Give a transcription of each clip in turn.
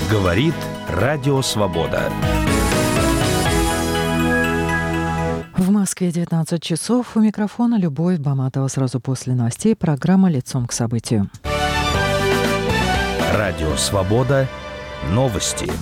Говорит Радио Свобода. В Москве 19 часов. У микрофона Любовь Баматова. Сразу после новостей программа «Лицом к событию». Радио Свобода. Новости.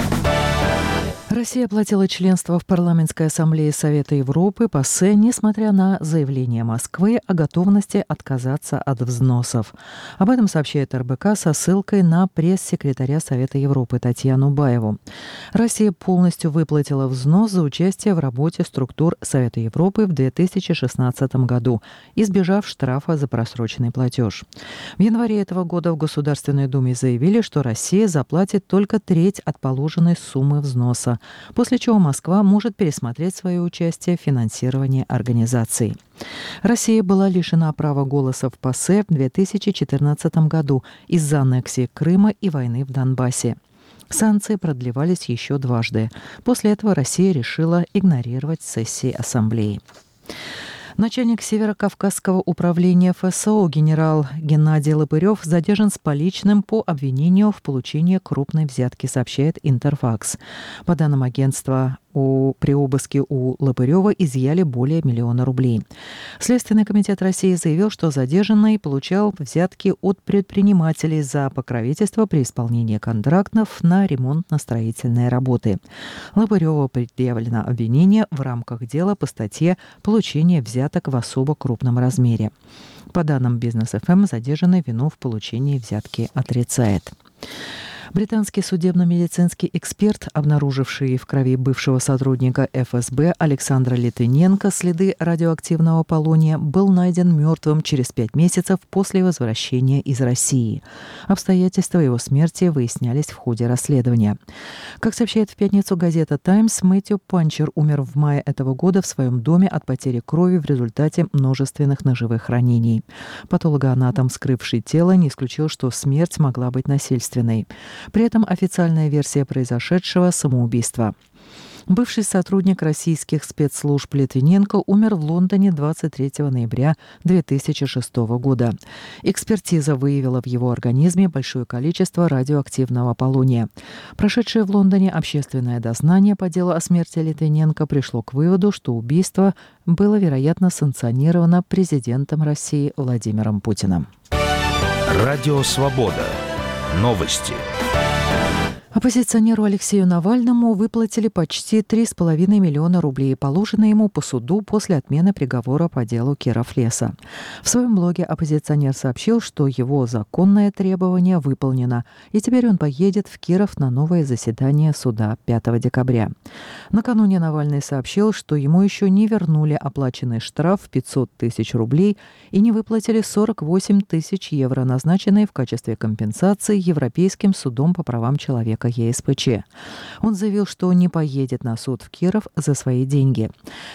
Россия оплатила членство в Парламентской ассамблее Совета Европы ПАСЕ, несмотря на заявление Москвы о готовности отказаться от взносов. Об этом сообщает РБК со ссылкой на пресс-секретаря Совета Европы Татьяну Баеву. Россия полностью выплатила взнос за участие в работе структур Совета Европы в 2016 году, избежав штрафа за просроченный платеж. В январе этого года в Государственной Думе заявили, что Россия заплатит только треть от положенной суммы взноса, после чего Москва может пересмотреть свое участие в финансировании организации. Россия была лишена права голоса в ПАСЕ в 2014 году из-за аннексии Крыма и войны в Донбассе. Санкции продлевались еще дважды. После этого Россия решила игнорировать сессии Ассамблеи. Начальник Северокавказского управления ФСО генерал Геннадий Лопырев задержан с поличным по обвинению в получении крупной взятки, сообщает Интерфакс. По данным агентства, при обыске у Лопырева изъяли более 1 миллиона рублей. Следственный комитет России заявил, что задержанный получал взятки от предпринимателей за покровительство при исполнении контрактов на ремонтно-строительные работы. Лопыреву предъявлено обвинение в рамках дела по статье «Получение взяток в особо крупном размере». По данным Бизнес ФМ, задержанный вину в получении взятки отрицает. Британский судебно-медицинский эксперт, обнаруживший в крови бывшего сотрудника ФСБ Александра Литвиненко следы радиоактивного полония, был найден мертвым через 5 месяцев после возвращения из России. Обстоятельства его смерти выяснялись в ходе расследования. Как сообщает в пятницу газета «Таймс», Мэтью Панчер умер в мае этого года в своем доме от потери крови в результате множественных ножевых ранений. Патологоанатом, вскрывший тело, не исключил, что смерть могла быть насильственной. При этом официальная версия произошедшего – самоубийство. Бывший сотрудник российских спецслужб Литвиненко умер в Лондоне 23 ноября 2006 года. Экспертиза выявила в его организме большое количество радиоактивного полония. Прошедшее в Лондоне общественное дознание по делу о смерти Литвиненко пришло к выводу, что убийство было, вероятно, санкционировано президентом России Владимиром Путиным. Радио Свобода. Новости. Оппозиционеру Алексею Навальному выплатили почти 3,5 миллиона рублей, положенные ему по суду после отмены приговора по делу Киров-Леса. В своем блоге оппозиционер сообщил, что его законное требование выполнено, и теперь он поедет в Киров на новое заседание суда 5 декабря. Накануне Навальный сообщил, что ему еще не вернули оплаченный штраф в 500 тысяч рублей и не выплатили 48 тысяч евро, назначенные в качестве компенсации Европейским судом по правам человека ЕСПЧ. Он заявил, что не поедет на суд в Киров за свои деньги.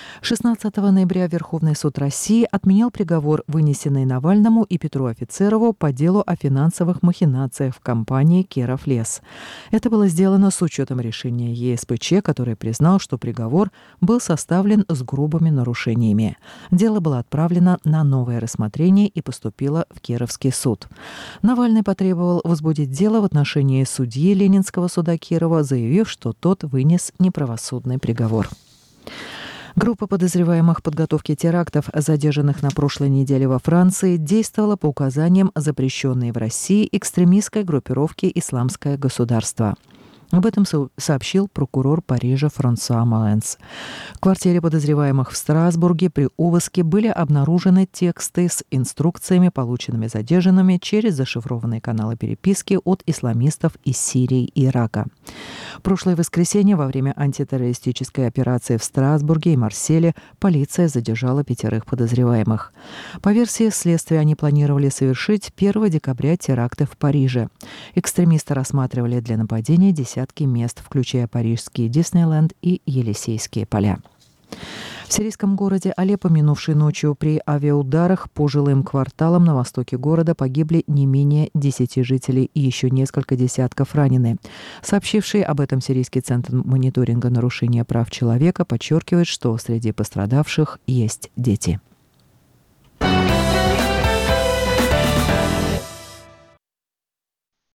16 ноября Верховный суд России отменил приговор, вынесенный Навальному и Петру Офицерову по делу о финансовых махинациях в компании «Киров-Лес». Это было сделано с учетом решения ЕСПЧ, который признал, что приговор был составлен с грубыми нарушениями. Дело было отправлено на новое рассмотрение и поступило в Кировский суд. Навальный потребовал возбудить дело в отношении судьи Ленинского суда Кирова, заявив, что тот вынес неправосудный приговор. Группа подозреваемых в подготовке терактов, задержанных на прошлой неделе во Франции, действовала по указаниям запрещенной в России экстремистской группировки «Исламское государство». Об этом сообщил прокурор Парижа Франсуа Маленс. В квартире подозреваемых в Страсбурге при обыске были обнаружены тексты с инструкциями, полученными задержанными через зашифрованные каналы переписки от исламистов из Сирии и Ирака. В прошлое воскресенье во время антитеррористической операции в Страсбурге и Марселе полиция задержала 5 подозреваемых. По версии следствия, они планировали совершить 1 декабря теракты в Париже. Экстремисты рассматривали для нападения десятки мест, включая парижский Диснейленд и Елисейские поля. В сирийском городе Алеппо минувшей ночью при авиаударах по жилым кварталам на востоке города погибли не менее 10 жителей и еще несколько десятков ранены. Сообщивший об этом Сирийский центр мониторинга нарушения прав человека подчеркивает, что среди пострадавших есть дети.